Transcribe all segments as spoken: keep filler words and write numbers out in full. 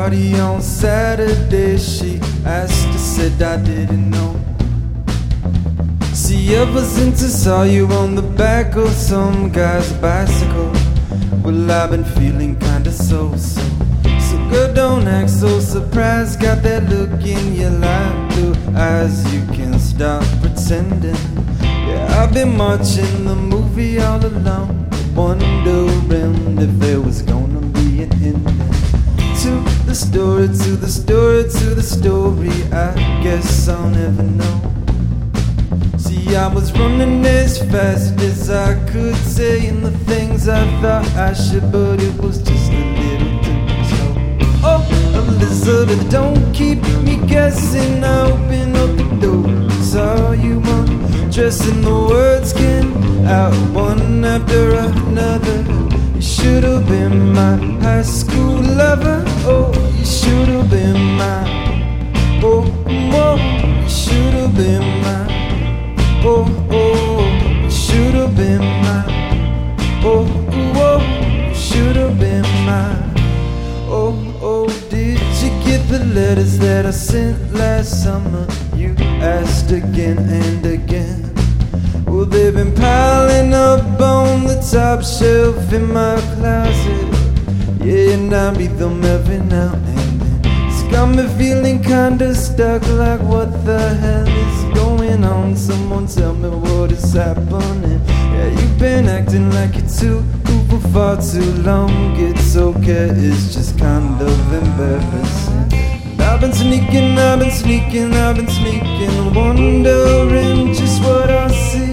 party on Saturday. She asked, I said I didn't know. See, ever since I saw you on the back of some guy's bicycle, well, I've been feeling kinda so-so. So girl, don't act so surprised. Got that look in your light blue eyes, you can't stop pretending. Yeah, I've been watching the movie all alone, wondering if there was gonna be an ending to the story, to the story, to the story. I guess I'll never know. See, I was running as fast as I could, saying the things I thought I should, but it was just a little too slow. Oh, Elizabeth, don't keep me guessing. I open up the door, saw you undressing. The words came out one after another. You should have been my high school lover. Oh, you should have been my. Oh, oh, you should have been my. Oh, oh, you should have been mine. Oh, oh, you should have been mine. Oh, oh, did you get the letters that I sent last summer? You asked again and again. Well, they've been piling up on the top shelf in my closet. Yeah, and I read them every now and then. It's got me feeling kinda stuck, like what the hell is going on? Someone tell me what is happening. Yeah, you've been acting like you're too cool for far too long. It's okay, it's just kind of embarrassing. I've been sneaking, I've been sneaking, I've been sneaking, wondering just what I see.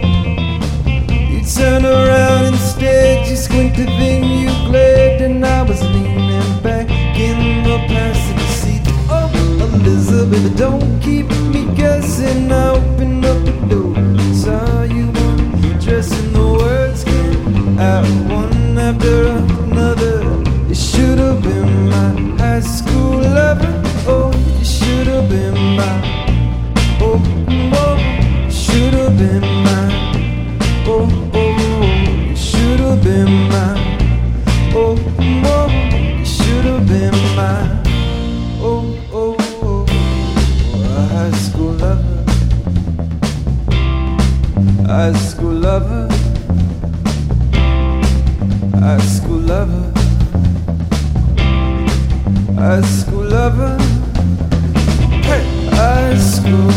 You turn around instead, you squinted, then you glared, and I was leaning back in the passenger seat. Oh, Elizabeth, don't keep me guessing. I opened up the door, saw you undressing. The words came out one after another. You should have been my high school lover. Oh, you should have been my. Oh, oh, you should have been my. Oh, oh, you should have been my. Oh, oh, you should have been my. Oh, oh, oh, a high school lover, high school lover, high school lover, high school lover, hey, high school.